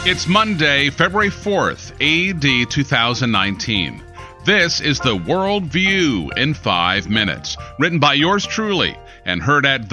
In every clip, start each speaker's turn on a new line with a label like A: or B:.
A: It's Monday, February 4th, AD 2019. This is the World View in 5 minutes, written by yours truly and heard at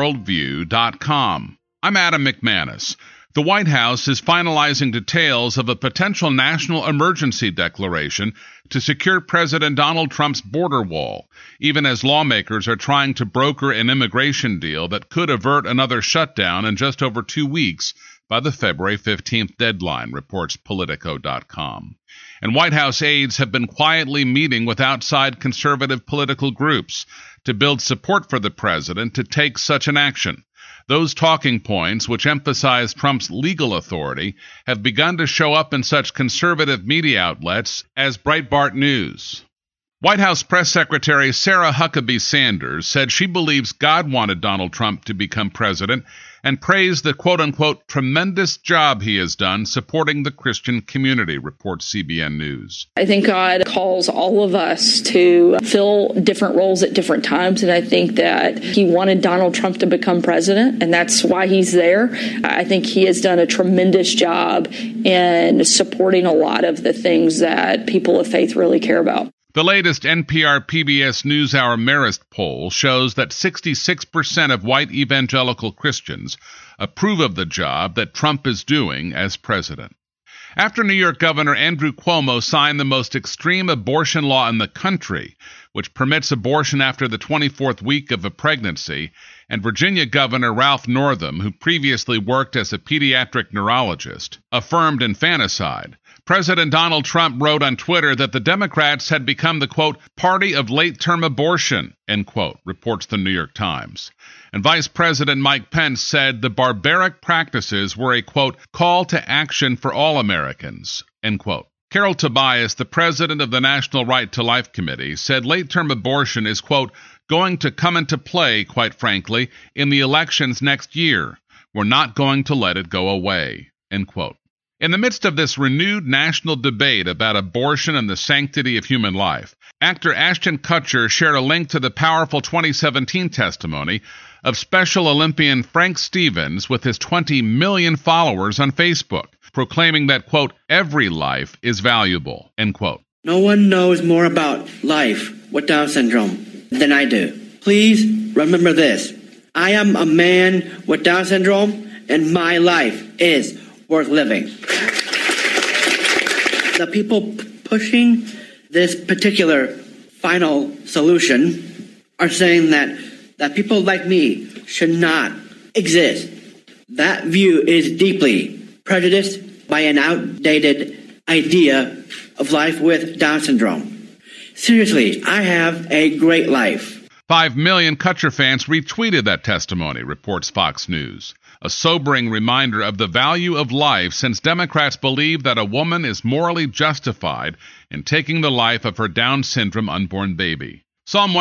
A: theworldview.com. I'm Adam McManus. The White House is finalizing details of a potential national emergency declaration to secure President Donald Trump's border wall, even as lawmakers are trying to broker an immigration deal that could avert another shutdown in just over 2 weeks by the February 15th deadline, reports Politico.com. And White House aides have been quietly meeting with outside conservative political groups to build support for the president to take such an action. Those talking points, which emphasize Trump's legal authority, have begun to show up in such conservative media outlets as Breitbart News. White House Press Secretary Sarah Huckabee Sanders said she believes God wanted Donald Trump to become president and praised the quote-unquote tremendous job he has done supporting the Christian community, reports CBN News.
B: I think God calls all of us to fill different roles at different times, and I think that he wanted Donald Trump to become president, and that's why he's there. I think he has done a tremendous job in supporting a lot of the things that people of faith really care about.
A: The latest NPR PBS NewsHour Marist poll shows that 66% of white evangelical Christians approve of the job that Trump is doing as president. After New York Governor Andrew Cuomo signed the most extreme abortion law in the country, which permits abortion after the 24th week of a pregnancy, and Virginia Governor Ralph Northam, who previously worked as a pediatric neurologist, affirmed infanticide, President Donald Trump wrote on Twitter that the Democrats had become the, quote, party of late-term abortion, end quote, reports the New York Times. And Vice President Mike Pence said the barbaric practices were a, quote, call to action for all Americans, end quote. Carol Tobias, the president of the National Right to Life Committee, said late-term abortion is, quote, going to come into play, quite frankly, in the elections next year. We're not going to let it go away, end quote. In the midst of this renewed national debate about abortion and the sanctity of human life, actor Ashton Kutcher shared a link to the powerful 2017 testimony of Special Olympian Frank Stevens with his 20 million followers on Facebook, proclaiming that, quote, every life is valuable, end quote.
C: No one knows more about life with Down syndrome than I do. Please remember this. I am a man with Down syndrome, and my life is worth living. The people pushing this particular final solution are saying that people like me should not exist. That view is deeply prejudiced by an outdated idea of life with Down syndrome. Seriously, I have a great life.
A: 5 million Kutcher fans retweeted that testimony, reports Fox News. A sobering reminder of the value of life, since Democrats believe that a woman is morally justified in taking the life of her Down syndrome unborn baby. Psalm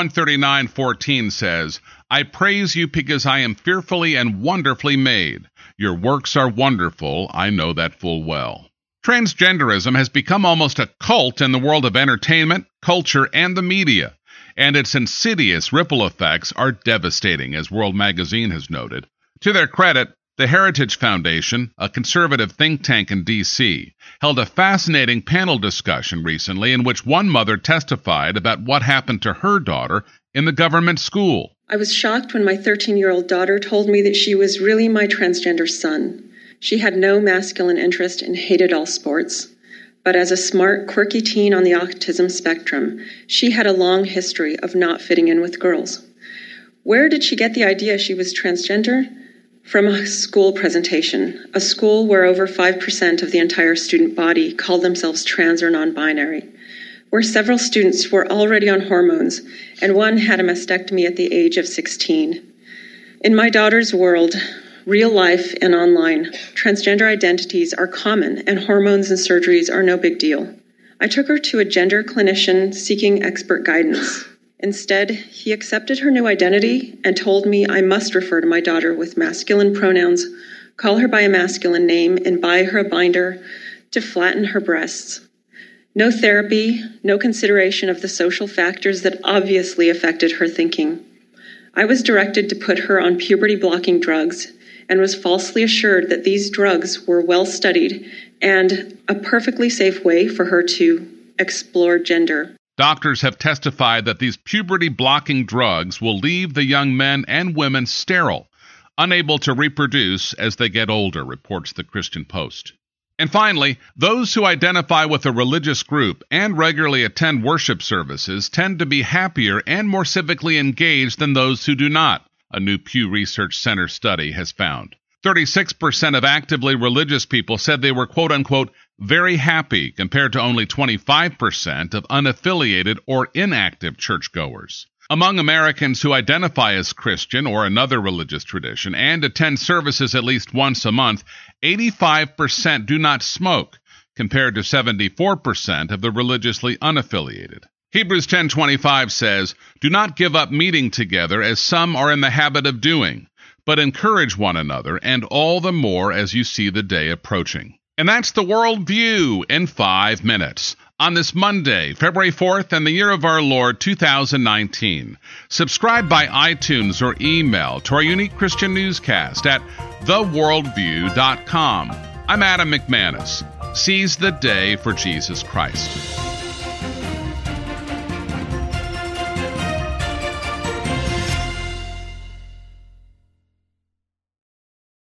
A: 139:14 says, I praise you because I am fearfully and wonderfully made. Your works are wonderful, I know that full well. Transgenderism has become almost a cult in the world of entertainment, culture, and the media, and its insidious ripple effects are devastating, as World Magazine has noted. To their credit, the Heritage Foundation, a conservative think tank in D.C., held a fascinating panel discussion recently in which one mother testified about what happened to her daughter in the government school.
D: I was shocked when my 13-year-old daughter told me that she was really my transgender son. She had no masculine interest and hated all sports. But as a smart, quirky teen on the autism spectrum, she had a long history of not fitting in with girls. Where did she get the idea she was transgender? From a school presentation, a school where over 5% of the entire student body called themselves trans or non-binary, where several students were already on hormones, and one had a mastectomy at the age of 16. In my daughter's world, real life and online, transgender identities are common, and hormones and surgeries are no big deal. I took her to a gender clinician seeking expert guidance. Instead, he accepted her new identity and told me I must refer to my daughter with masculine pronouns, call her by a masculine name, and buy her a binder to flatten her breasts. No therapy, no consideration of the social factors that obviously affected her thinking. I was directed to put her on puberty-blocking drugs and was falsely assured that these drugs were well studied and a perfectly safe way for her to explore gender.
A: Doctors have testified that these puberty-blocking drugs will leave the young men and women sterile, unable to reproduce as they get older, reports the Christian Post. And finally, those who identify with a religious group and regularly attend worship services tend to be happier and more civically engaged than those who do not, a new Pew Research Center study has found. 36% of actively religious people said they were, quote-unquote, very happy, compared to only 25% of unaffiliated or inactive churchgoers. Among Americans who identify as Christian or another religious tradition and attend services at least once a month, 85% do not smoke, compared to 74% of the religiously unaffiliated. Hebrews 10:25 says, "Do not give up meeting together as some are in the habit of doing, but encourage one another, and all the more as you see the day approaching." And that's the World View in 5 minutes on this Monday, February 4th, and the year of our Lord 2019. Subscribe by iTunes or email to our unique Christian newscast at theworldview.com. I'm Adam McManus. Seize the day for Jesus Christ.